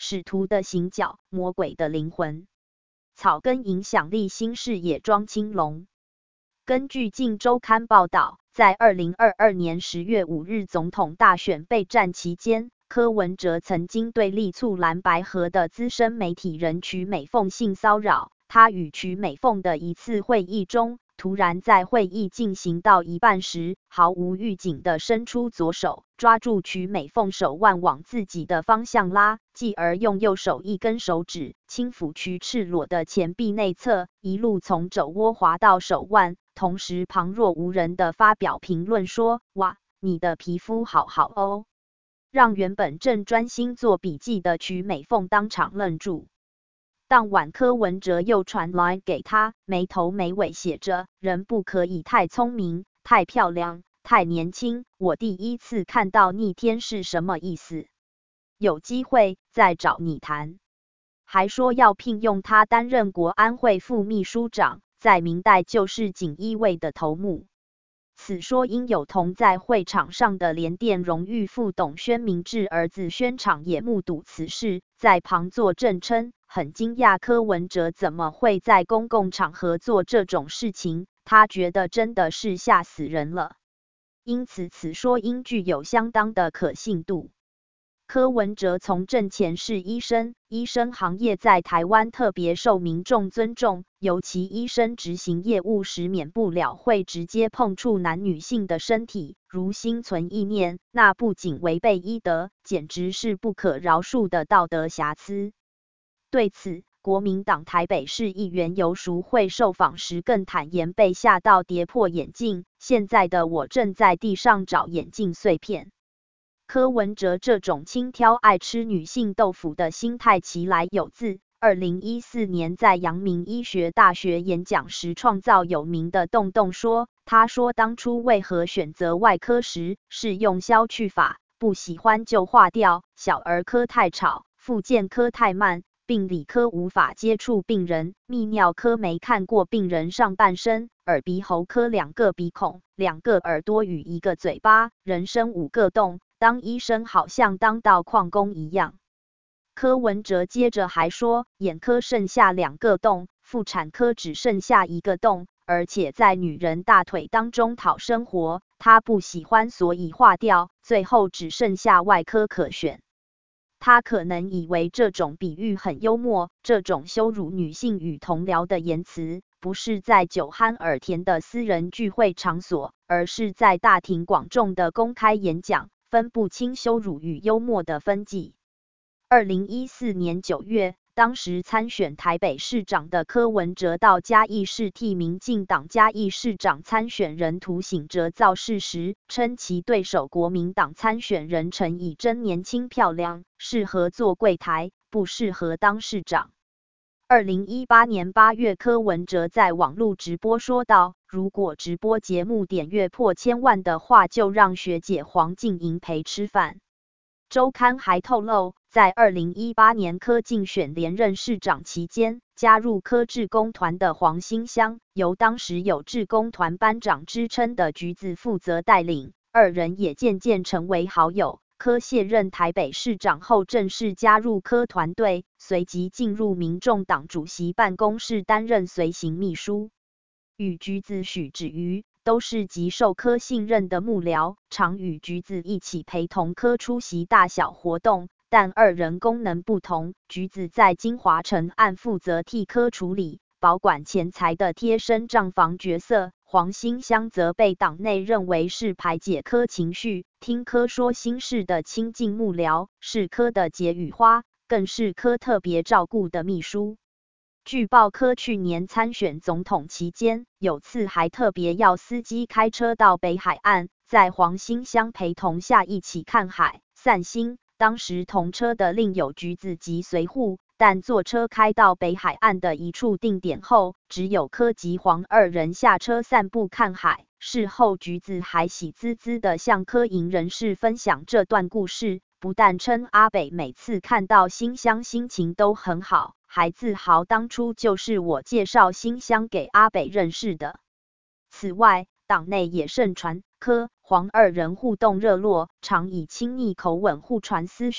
使徒的行脚，魔鬼的灵魂。草根影响力新视野庄青龙。根据《镜周刊》报道，在2022年10月5日总统大选备战期间，柯文哲曾经对力促蓝白合的资深媒体人曲美凤性骚扰。他与曲美凤的一次会议中，突然在会议进行到一半时，毫无预警地伸出左手，抓住曲美凤手腕往自己的方向拉，继而用右手一根手指轻抚曲赤裸的前臂内侧，一路从肘窝滑到手腕，同时旁若无人地发表评论说：“哇，你的皮肤好好哦。”让原本正专心做笔记的曲美凤当场愣住。当晚柯文哲又传 LINE 给他，没头没尾写着：“人不可以太聪明、太漂亮、太年轻。我第一次看到逆天是什么意思？有机会再找你谈。”还说要聘用他担任国安会副秘书长，在明代就是锦衣卫的头目。此说应有同在会场上的联电荣誉副董宣明智儿子宣长也目睹此事，在旁作证称，很惊讶柯文哲怎么会在公共场合做这种事情，他觉得真的是吓死人了。因此此说应具有相当的可信度。柯文哲从政前是医生，医生行业在台湾特别受民众尊重，尤其医生执行业务时免不了会直接碰触男女性的身体，如心存意念，那不仅违背医德，简直是不可饶恕的道德瑕疵。对此，国民党台北市议员游淑慧受访时更坦言被吓到跌破眼镜，现在的我正在地上找眼镜碎片。柯文哲这种轻佻爱吃女性豆腐的心态其来有自。2014年在阳明医学大学演讲时创造有名的洞洞说，他说当初为何选择外科时，是用消去法，不喜欢就划掉，小儿科太吵，复健科太慢，病理科无法接触病人，泌尿科没看过病人上半身，耳鼻喉科2个鼻孔、2个耳朵与1个嘴巴，人生5个洞，当医生好像当到矿工一样。柯文哲接着还说，眼科剩下2个洞，妇产科只剩下1个洞，而且在女人大腿当中讨生活，他不喜欢所以划掉，最后只剩下外科可选。他可能以为这种比喻很幽默，这种羞辱女性与同僚的言辞，不是在酒酣耳甜的私人聚会场所，而是在大庭广众的公开演讲，分不清羞辱与幽默的分际。2014年9月，当时参选台北市长的柯文哲到嘉义市替民进党嘉义市长参选人涂省哲造势时，称其对手国民党参选人陈以真年轻漂亮，适合做柜台，不适合当市长。2018年8月，柯文哲在网络直播说道，如果直播节目点阅破1000万的话，就让学姐黄静莹陪吃饭。周刊还透露，在2018年柯竞选连任市长期间，加入柯志工团的黄馨香，由当时有志工团班长之称的橘子负责带领，二人也渐渐成为好友。柯卸任台北市长后，正式加入柯团队，随即进入民众党主席办公室担任随行秘书。与橘子、许芷瑜都是极受柯信任的幕僚，常与橘子一起陪同柯出席大小活动，但二人功能不同。橘子在金华城案负责替柯处理保管钱财的贴身账房角色，黄馨香则被党内认为是排解柯情绪、听柯说心事的亲近幕僚，是柯的解语花，更是柯特别照顾的秘书。据报，柯去年参选总统期间，有次还特别要司机开车到北海岸，在黄馨香陪同下一起看海、散心。当时同车的另有橘子及随扈，但坐车开到北海岸的一处定点后，只有柯及黄二人下车散步看海。事后，橘子还喜滋滋地向柯营人士分享这段故事，不但称阿北每次看到馨香心情都很好，还自豪当初就是我介绍馨香给阿北认识的。此外，党内也盛传柯、黄二人互动热络，常以亲昵口吻互传私讯，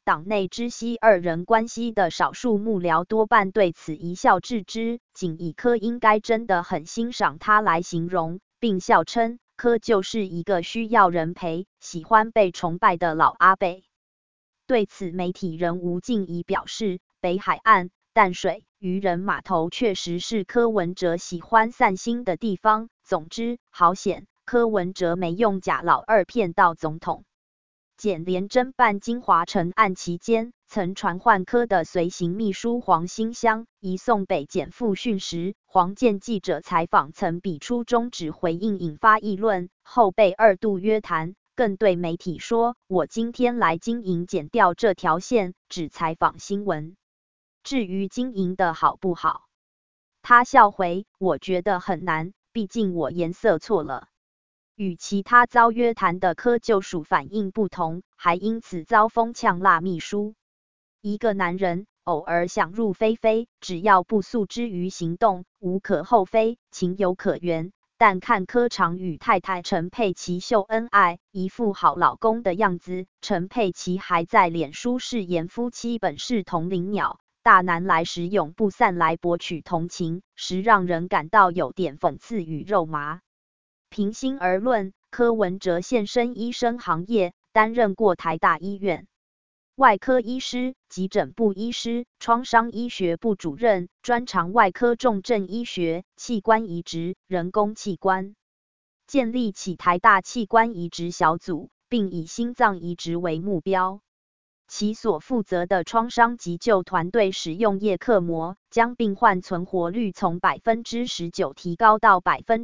党内知悉二人关系的少数幕僚多半对此一笑置之，仅以柯应该真的很欣赏他来形容，并笑称柯就是一个需要人陪、喜欢被崇拜的老阿伯。对此，媒体人吴敬怡表示，北海岸、淡水、渔人码头确实是柯文哲喜欢散心的地方。总之，好险，柯文哲没用假老二骗到总统。检联侦办金华城案期间，曾传唤柯的随行秘书黄馨香移送北检复讯时，黄健记者采访曾比出中指回应，引发议论，后被二度约谈，更对媒体说：“我今天来经营剪掉这条线，只采访新闻。至于经营的好不好？”他笑回：“我觉得很难，毕竟我颜色错了。”与其他遭约谈的柯就属反应不同，还因此遭封呛辣秘书。一个男人偶尔想入非非，只要不诉之于行动，无可厚非，情有可原。但看柯常与太太陈佩琪秀恩爱，一副好老公的样子，陈佩琪还在脸书誓言夫妻本是同林鸟，大难来时永不散来博取同情，实让人感到有点讽刺与肉麻。平心而论，柯文哲现身医生行业，担任过台大医院外科医师、急诊部医师、创伤医学部主任，专长外科重症医学、器官移植、人工器官，建立起台大器官移植小组，并以心脏移植为目标。其所负责的创伤急救团队使用叶克膜，将病患存活率从 19% 提高到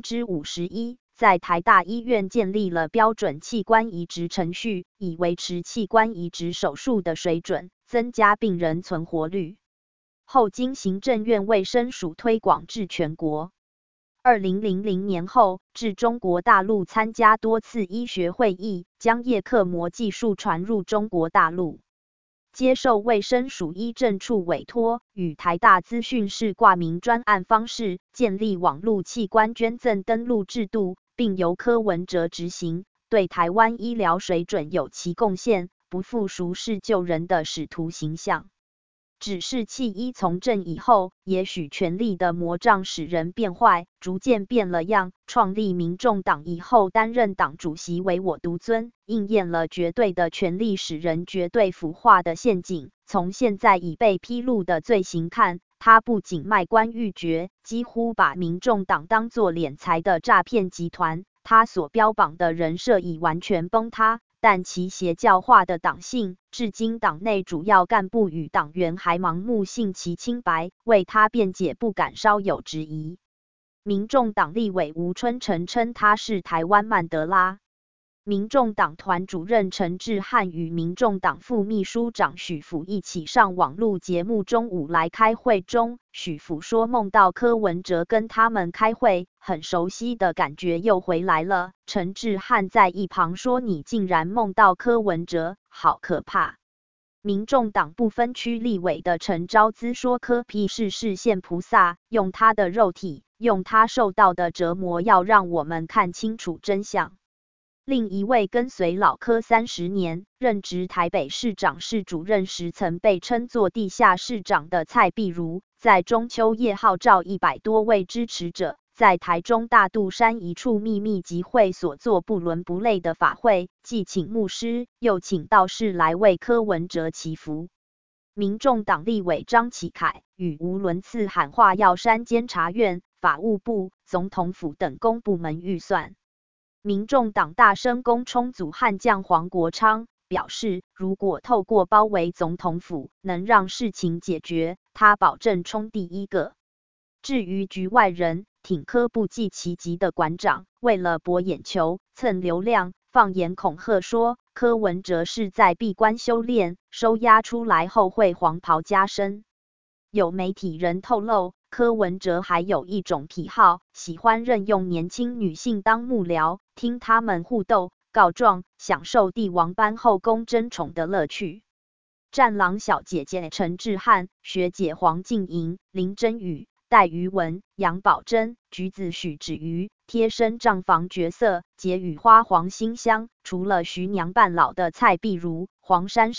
51%。在台大医院建立了标准器官移植程序，以维持器官移植手术的水准，增加病人存活率。后经行政院卫生署推广至全国。2000年后，至中国大陆参加多次医学会议，将叶克膜技术传入中国大陆。接受卫生署医政处委托，与台大资讯室挂名专案方式，建立网络器官捐赠登录制度，并由柯文哲执行，对台湾医疗水准有其贡献，不负俗世救人的使徒形象。只是弃医从政以后，也许权力的魔杖使人变坏，逐渐变了样。创立民众党以后，担任党主席唯我独尊，应验了绝对的权力使人绝对腐化的陷阱。从现在已被披露的罪行看，他不仅卖官鬻爵，几乎把民众党当作敛财的诈骗集团。他所标榜的人设已完全崩塌。但其邪教化的党性，至今党内主要干部与党员还盲目信其清白，为他辩解不敢稍有质疑。民众党立委吴春成称他是台湾曼德拉。民众党团主任陈志汉与民众党副秘书长许福一起上网路节目中午来开会中，许福说梦到柯文哲跟他们开会，很熟悉的感觉又回来了。陈志汉在一旁说：“你竟然梦到柯文哲，好可怕。”民众党不分区立委的陈昭姿说：“柯 P 是视线菩萨，用他的肉体，用他受到的折磨，要让我们看清楚真相。”另一位跟随老柯30年，任职台北市长室主任时曾被称作地下市长的蔡碧如，在中秋夜号召100多位支持者，在台中大肚山一处秘密集会所做不伦不类的法会，既请牧师，又请道士来为柯文哲祈福。民众党立委张启凯与吴伦次喊话要删监察院、法务部、总统府等公部门预算。民众党大声攻冲组悍将黄国昌，表示如果透过包围总统府能让事情解决，他保证冲第一个。至于局外人，挺柯不计其极的馆长，为了博眼球、蹭流量，放言恐吓说柯文哲是在闭关修炼，收押出来后会黄袍加身。有媒体人透露，柯文哲还有一种癖好，喜欢任用年轻女性当幕僚，听他们互斗、告状，享受帝王般后宫争宠的乐趣。战狼小姐姐陈志汉、学姐黄静莹、林真宇、戴瑜文、杨宝珍、橘子许芷瑜贴身账房角色，结与花黄馨香。除了徐娘半老的蔡碧如、黄珊珊、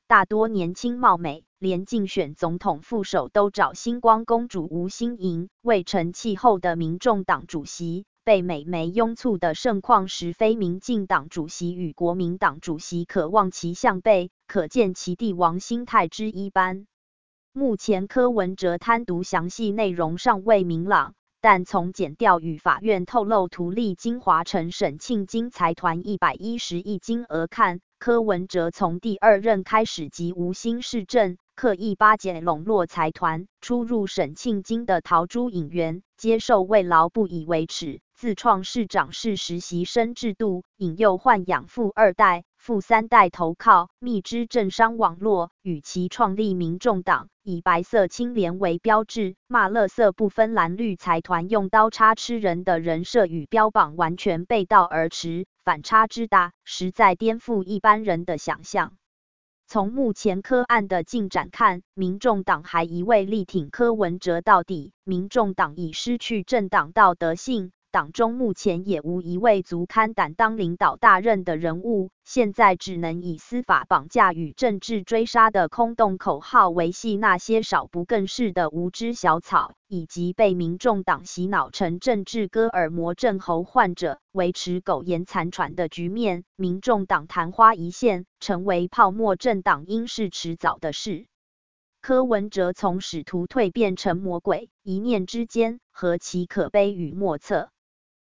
大多年轻貌美，连竞选总统副手都找星光公主吴欣盈，未成气候的民众党主席，被美媒拥簇的盛况实非民进党主席与国民党主席可望其项背，可见其帝王心态之一般。目前柯文哲贪渎详细内容尚未明朗，但从检调与法院透露图利金华城沈庆金财团110亿金额看，柯文哲从第2任开始即无心市政，刻意巴结笼络财团，出入沈庆金的陶朱引援，接受慰劳不以为耻，自创市长室实习生制度，引诱豢养富2代、富3代投靠，密支政商网络，与其创立民众党，以白色青莲为标志，骂垃圾不分蓝绿财团用刀叉吃人的人设与标榜完全背道而驰，反差之大，实在颠覆一般人的想象。从目前柯案的进展看，民众党还一味力挺柯文哲到底，民众党已失去政党道德性，党中目前也无一位足堪担当领导大任的人物，现在只能以司法绑架与政治追杀的空洞口号维系那些少不更事的无知小草，以及被民众党洗脑成政治戈尔摩症候患者，维持苟延残喘的局面。民众党昙花一现，成为泡沫政党应是迟早的事。柯文哲从使徒蜕变成魔鬼，一念之间，何其可悲与莫测！